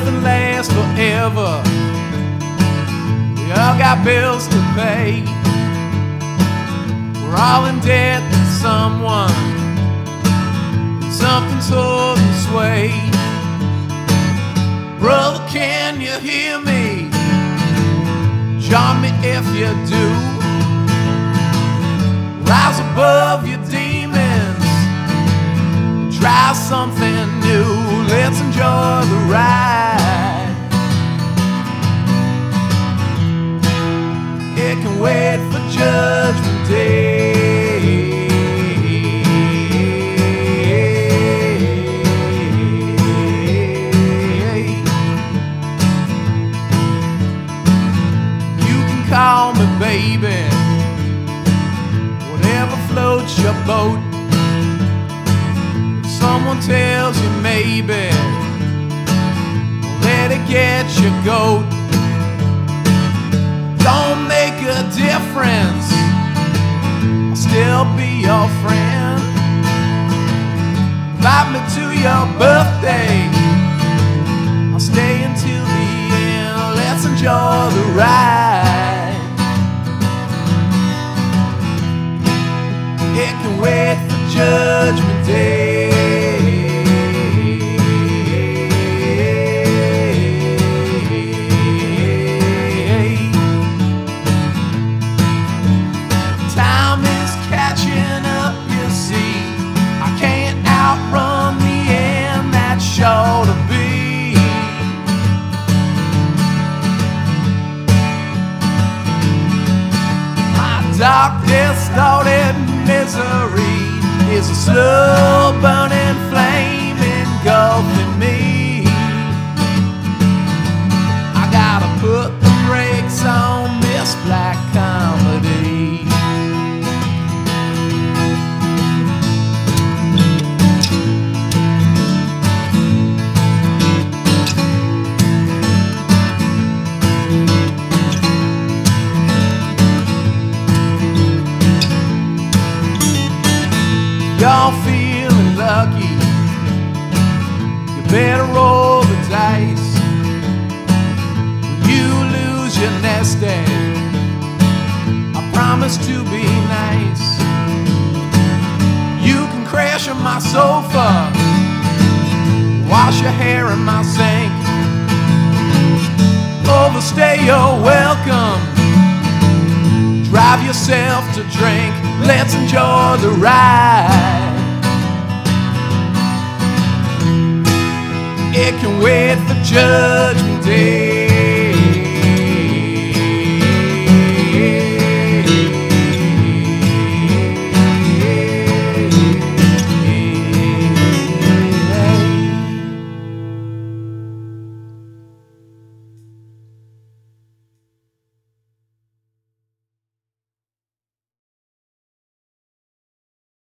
nothing lasts forever. We all got bills to pay. We're all in debt to someone. Something's holding sway. Brother, can you hear me? Join me if you do. Rise above your demons. Try something new. Let's enjoy the ride. It can wait for Judgment Day. Call me baby, whatever floats your boat. If someone tells you maybe, let it get your goat. Don't make a difference, I'll still be your friend. Invite me to your birthday, I'll stay until the end. Let's enjoy the ride. It can wait for Judgment Day. Time is catching up, you see. I can't outrun the end that's sure to be. My dark, distorted misery is a slow burning flame engulfing me. I gotta put the brakes on this black comedy. Y'all feeling lucky, you better roll the dice. When you lose your nest egg, I promise to be nice. You can crash on my sofa, wash your hair in my sink. Overstay your welcome, drive yourself to drink. Let's enjoy the ride. It can wait for Judgment Day.